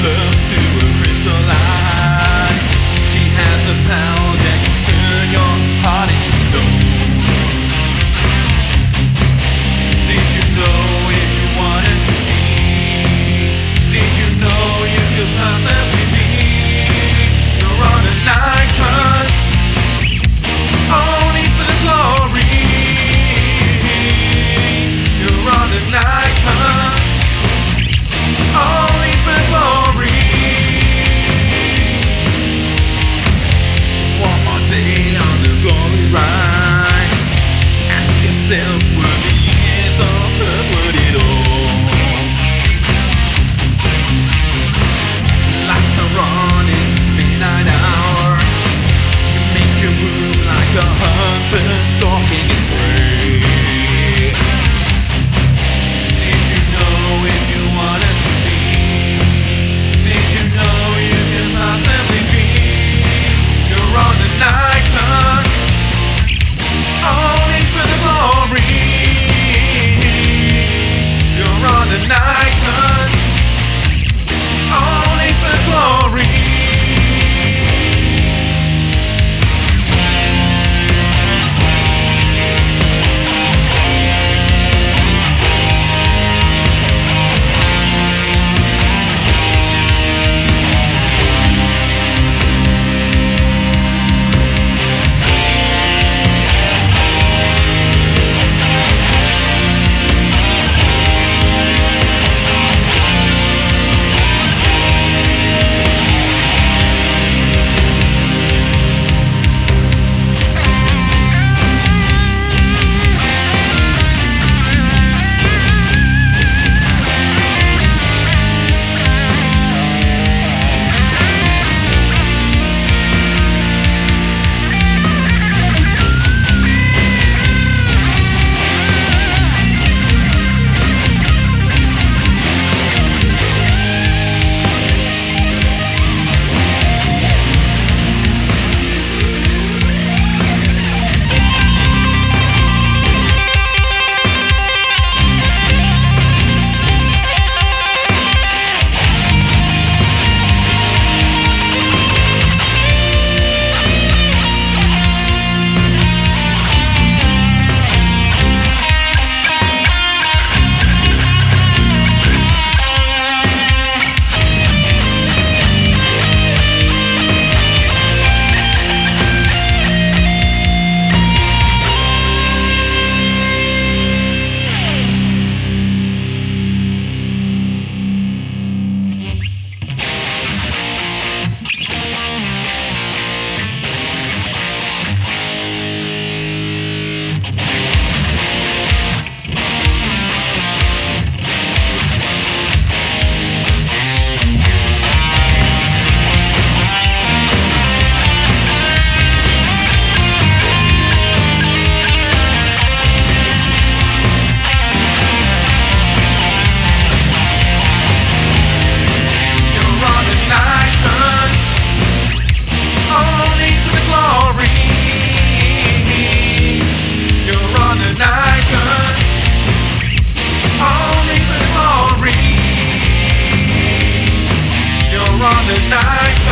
love to crystallize. She has the power that can turn your heart into stone. Did you know if you wanted to be? Did you know you could possibly be? You're on a night hunt, only for the glory. You're on the night hunt, only for the glory. One more day on the glory ride. Ask yourself, were the years of hurt worth it all? Lights are running, midnight hour. You make you move like a hunter stalking his prey. Did you know if you wanted to be? Did you know you could possibly be? You're on the night hunt, only for the glory. You're on the night hunt, only for the glory. On the night